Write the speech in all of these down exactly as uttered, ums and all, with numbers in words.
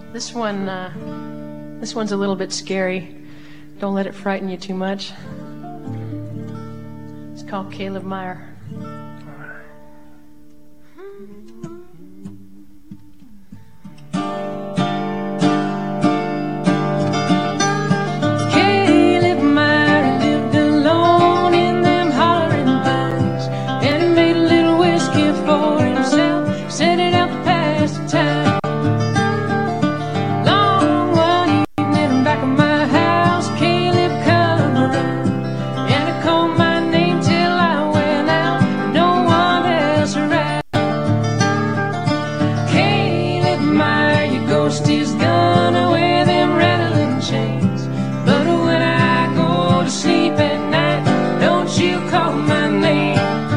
This one, uh, this one's a little bit scary. Don't let it frighten you too much. It's called Caleb Meyer. He's gonna wear them rattling chains, but when I go to sleep at night, don't you call my name.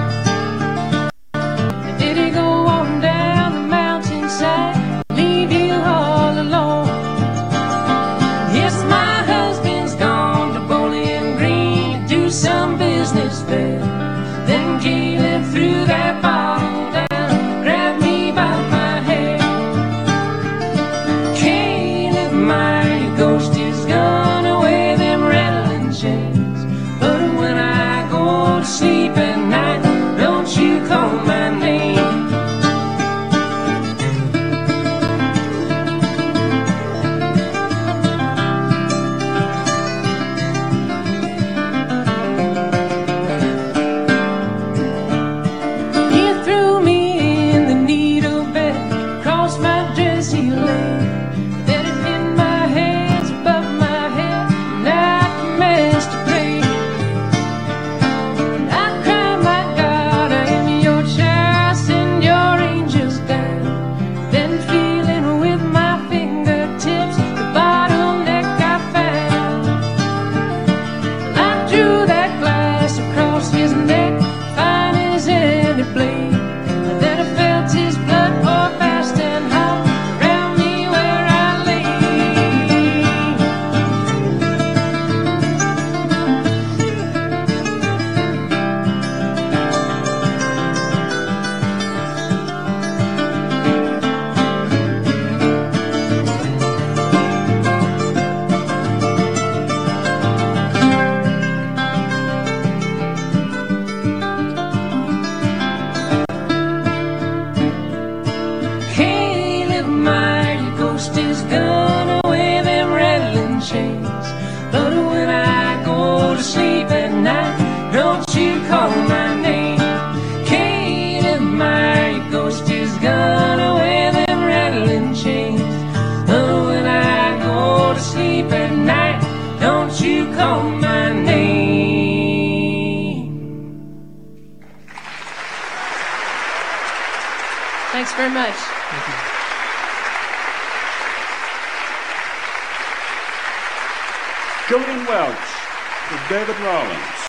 Did he go on down the mountainside, leave you all alone? Yes, my husband's gone to Bowling Green to do some business there. Then Caleb threw that bottle down, grabbed me by my hair. My ghost is gonna wear them rattling chains, but when I go to sleep at night, don't you call my name. He threw me in the needle bed, across my dress he lay. Is gonna wear them rattling chains, but when I go to sleep at night, don't you call my name. Caleb, my ghost is gonna wear them rattling chains, but when I go to sleep at night, don't you call my name. Thanks very much. Thank you. Gillian Welch with David Rawlings.